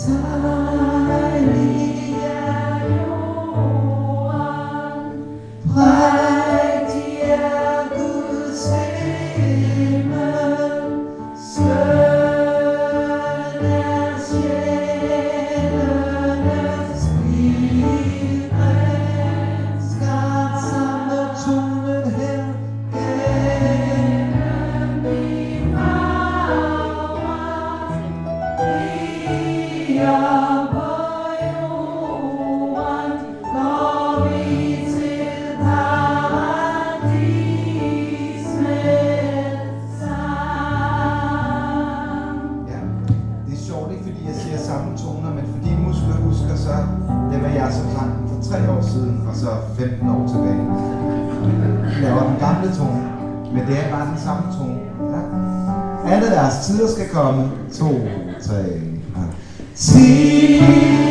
Og så 15 år tilbage. Vi laver den gamle tone, men det er bare den samme tone. Ja. Alle deres tider skal komme. 2, 3, 4.